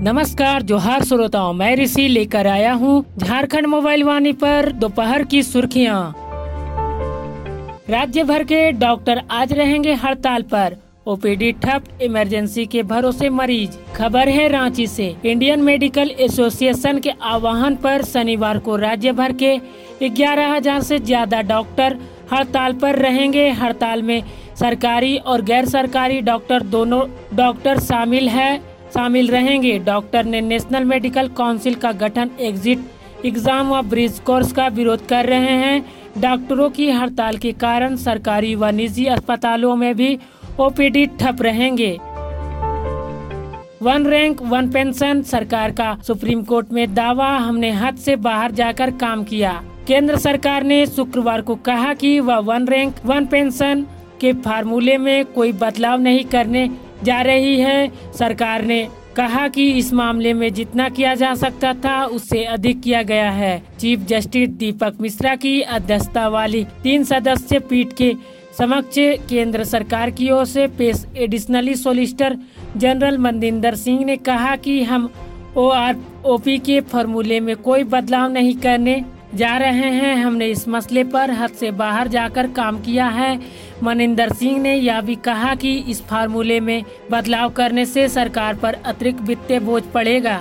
नमस्कार, जोहार श्रोताओं, मैं ऋषि लेकर आया हूँ झारखंड मोबाइल वाणी पर दोपहर की सुर्खियाँ। राज्य भर के डॉक्टर आज रहेंगे हड़ताल पर, ओपीडी ठप, इमरजेंसी के भरोसे मरीज। खबर है रांची से। इंडियन मेडिकल एसोसिएशन के आह्वान पर शनिवार को राज्य भर के 11,000 से ज्यादा डॉक्टर हड़ताल पर रहेंगे। हड़ताल में सरकारी और गैर सरकारी डॉक्टर दोनों डॉक्टर शामिल रहेंगे। डॉक्टर ने नेशनल मेडिकल काउंसिल का गठन एग्जिट एग्जाम व ब्रिज कोर्स का विरोध कर रहे हैं। डॉक्टरों की हड़ताल के कारण सरकारी व निजी अस्पतालों में भी ओपीडी ठप रहेंगे। वन रैंक वन पेंशन, सरकार का सुप्रीम कोर्ट में दावा, हमने हद से बाहर जाकर काम किया। केंद्र सरकार ने शुक्रवार को कहा कि वह वन रैंक वन पेंशन के फार्मूले में कोई बदलाव नहीं करने जा रही है। सरकार ने कहा कि इस मामले में जितना किया जा सकता था उससे अधिक किया गया है। चीफ जस्टिस दीपक मिश्रा की अध्यक्षता वाली 3 सदस्यीय पीठ के समक्ष केंद्र सरकार की ओर से पेश additionally solicitor general Manjinder Singh ने कहा कि हम OROP के फॉर्मूले में कोई बदलाव नहीं करने जा रहे हैं। हमने इस मसले पर हद से बाहर जाकर काम किया है। मनजिंदर सिंह ने यह भी कहा कि इस फार्मूले में बदलाव करने से सरकार पर अतिरिक्त वित्तीय बोझ पड़ेगा।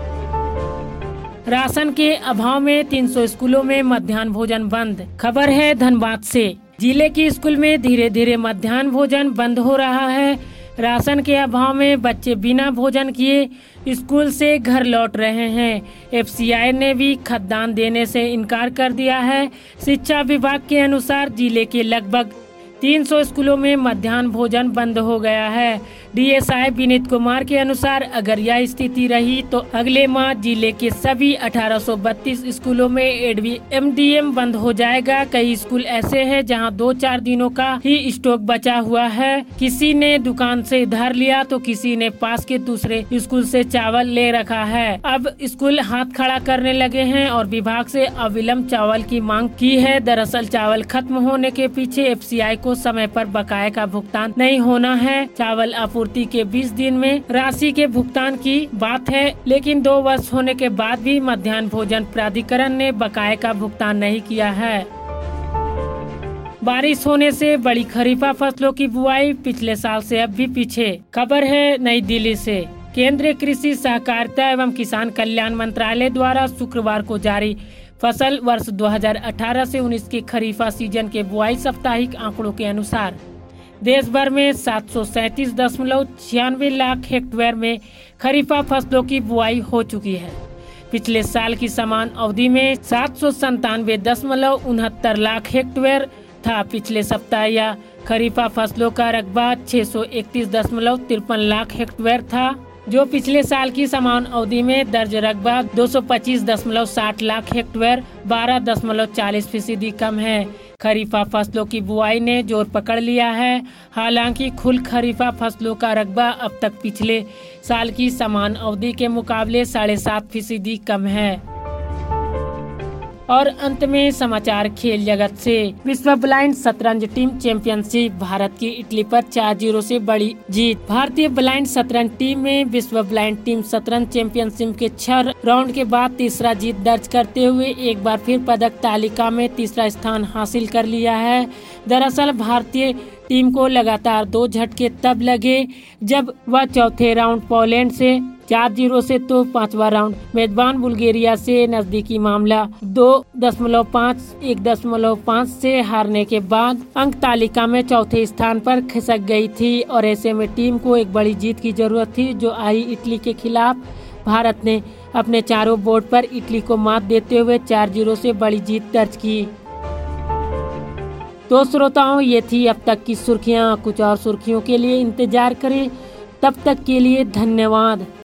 राशन के अभाव में 300 स्कूलों में मध्याह्न भोजन बंद। खबर है धनबाद से। जिले की स्कूल में धीरे धीरे मध्याह्न भोजन बंद हो रहा है। राशन के अभाव में बच्चे बिना भोजन किए स्कूल से घर लौट रहे हैं। FCI ने भी खाद्यान्न देने से इनकार कर दिया है। शिक्षा विभाग के अनुसार जिले के लगभग 300 स्कूलों में मध्याह्न भोजन बंद हो गया है। DSI विनीत कुमार के अनुसार अगर यह स्थिति रही तो अगले माह जिले के सभी 1832 स्कूलों में MDM बंद हो जाएगा। कई स्कूल ऐसे हैं जहां 2-4 दिनों का ही स्टॉक बचा हुआ है। किसी ने दुकान से उधार लिया तो किसी ने पास के दूसरे स्कूल से चावल ले रखा है। अब स्कूल हाथ खड़ा करने लगे हैं और विभाग से अविलंब चावल की मांग की है। दरअसल चावल खत्म होने के पीछे FCI को समय पर बकाये का भुगतान नहीं होना है। चावल आपूर्ति के 20 दिन में राशि के भुगतान की बात है, लेकिन 2 वर्ष होने के बाद भी मध्याह्न भोजन प्राधिकरण ने बकाये का भुगतान नहीं किया है। बारिश होने से बड़ी खरीफा फसलों की बुआई पिछले साल से अब भी पीछे। खबर है नई दिल्ली से। केंद्रीय कृषि सहकारिता एवं किसान कल्याण मंत्रालय द्वारा शुक्रवार को जारी फसल वर्ष 2018 से 19 के खरीफा सीजन के बुआई साप्ताहिक आंकड़ों के अनुसार देश भर में 737.96 लाख हेक्टेयर में खरीफा फसलों की बुआई हो चुकी है। पिछले साल की समान अवधि में 797.69 लाख हेक्टेयर था। पिछले सप्ताह यह खरीफा फसलों का रकबा 631.53 लाख हेक्टेयर था, जो पिछले साल की समान अवधि में दर्ज रकबा 225.60 लाख हेक्टेयर 12.40% कम है। खरीफा फसलों की बुआई ने जोर पकड़ लिया है। हालांकि कुल खरीफा फसलों का रकबा अब तक पिछले साल की समान अवधि के मुकाबले 7.5% कम है। और अंत में समाचार खेल जगत से। विश्व ब्लाइंड शतरंज टीम चैंपियनशिप, भारत की इटली पर 4-0 से बड़ी जीत। भारतीय ब्लाइंड शतरंज टीम में विश्व ब्लाइंड टीम शतरंज चैंपियनशिप के 6 राउंड के बाद तीसरा जीत दर्ज करते हुए एक बार फिर पदक तालिका में तीसरा स्थान हासिल कर लिया है। दरअसल भारतीय टीम को लगातार 2 झटके तब लगे जब वह चौथे राउंड पोलैंड से 4-0 से तो 5वां राउंड मेजबान बुल्गारिया से नजदीकी मामला 2.5-1.5 से हारने के बाद अंक तालिका में चौथे स्थान पर खिसक गई थी। और ऐसे में टीम को एक बड़ी जीत की जरूरत थी जो आई इटली के खिलाफ। भारत ने अपने चारों बोर्ड पर इटली को मात देते हुए 4-0 से बड़ी जीत दर्ज की। तो श्रोताओं, ये थी अब तक की सुर्खियाँ। कुछ और सुर्खियों के लिए इंतजार करें। तब तक के लिए धन्यवाद।